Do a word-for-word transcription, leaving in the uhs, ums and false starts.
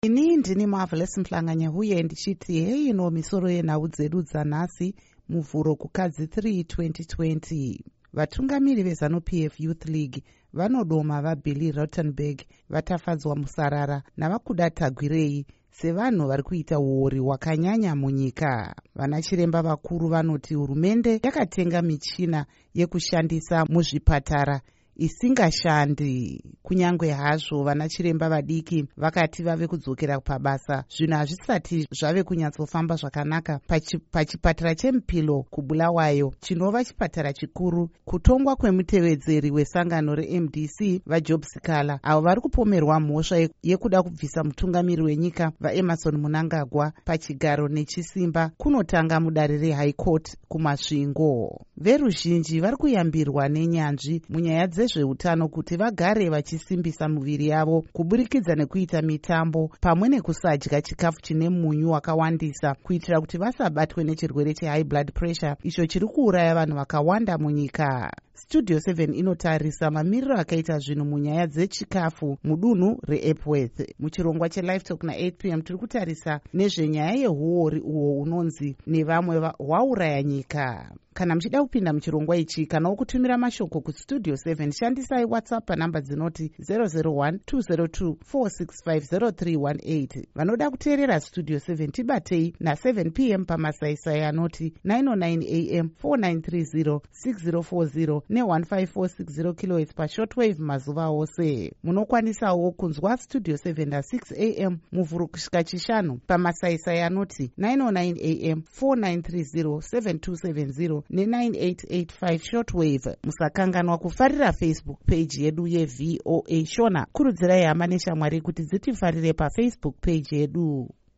Ini ndini Marvelous Mhlanganya uye ndichiti hei ino misoro yenhau dzedu dzanhasi muvhuro kukadzi three twenty twenty. Vatungamiri veZanu-P F Youth League vanodoma vaBilly Rautenberg vatafadzwa musarara navakuda Tagwirei sevanhu vari kuita uori hwakanyanya munyika. Vanachiremba vakuru vanoti hurumende yakatenga michina yekushandisa muzvipatara isingashandi. Kunyangwe hazvo vanachiremba vadiki vakati vave kudzokera pabasa, zvinhu hazvisati zvave kunyatsofamba zvakanaka pachipatara cheMupilo kuBulawayo, chinova chipatara chikuru. Kutongwa kwemutevedzeri wesangano reM D C vaJob Sikala, avo vari kupomerwa mhosva yekuda kubvisa mutungamiri wenyika vaEmmerson Mnangagwa pachigaro nechisimba, kunotanga mudare reHigh Court kumasvingo. Veruzhinji vari kuyambirwa nenyanzvi munyaya dzezveutano kuti vagare vachisimbisa miviri yavo kuburikidza nekuita mitambo pamwe nekusadya chikafu chine munyu wakawandisa kuitira kuti vasabatwe nechirwere chehigh blood pressure icho chiri kuuraya vanhu vakawanda munyika. Studio seven inotarisa mamiriro akaita zvinhu munyaya dzechikafu mudunhu reEpworth. Muchirongwa cheLive Talk na eight p m tiri kutarisa nezvenyaya yehuori uhwo unonzi nevamwe hwauraya nyika. Kana muchida kupinda muchirongwa ichi kana kutumira mashoko kustudio seven, shandisai WhatsApp panhamba dzinoti zero zero one two zero two four six five zero three one eight. Vanoda kuteerera Studio seven tibatei na seven p m pamasaisai anoti nine oh nine a m four nine three zero six zero four zero ne one five four six zero kilohertz pashortwave mazuva ose. Munokwanisawo kunzwa Studio seven na six a m muvhuro kusvika chishanu pamasaisai anoti nine oh nine a m four nine three zero seven two seven zero ne nine eight eight five shortwave. Musakanganwa kufarira Facebook page yedu yeVOA Shona. Kurudzirai hama neshamwari kuti dzitifarire paFacebook page yedu.